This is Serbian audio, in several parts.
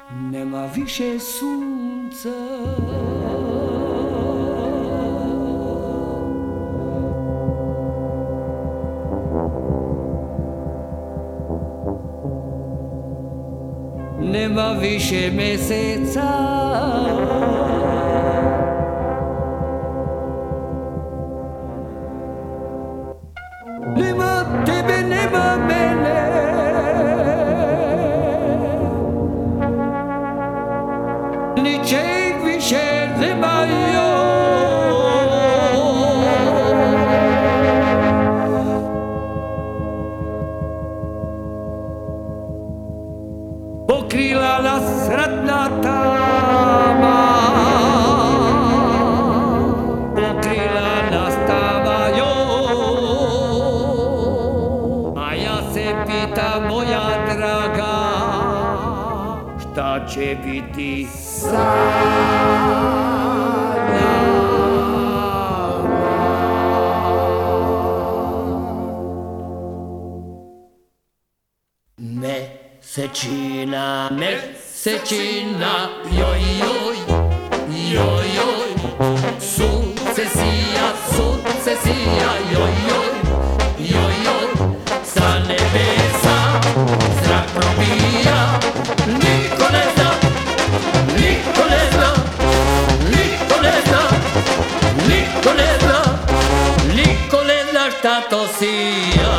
Nema više sunca, nema više meseca, nema tebe, nema mene. Ničeg više nema pokrila nas ratna tama, pokrila nas tama a ja se pitam, moja draga, šta će biti sa Mesečina, mesečina, joj, joj, joj, joj, sunce sija, joj, joj, joj, joj, sa nebesa zrak probija, niko ne zna, niko ne zna, niko ne zna, niko ne zna, niko ne zna šta to sija.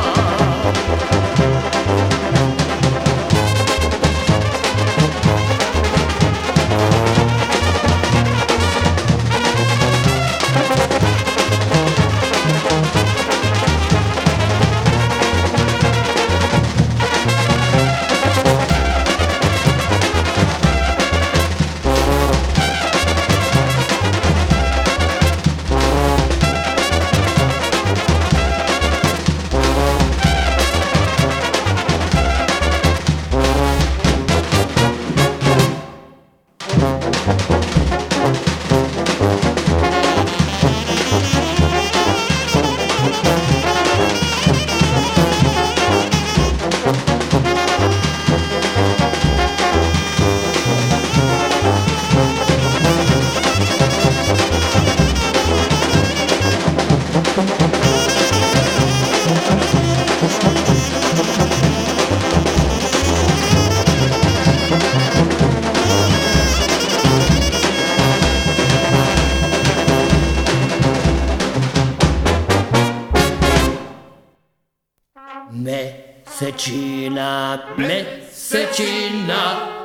Mesečina, mesečina,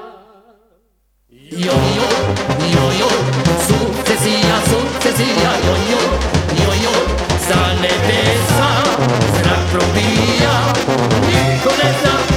joj, joj, joj, joj, sunce sija, joj, joj, joj, joj, sa nebesa zrak probija, niko ne zna.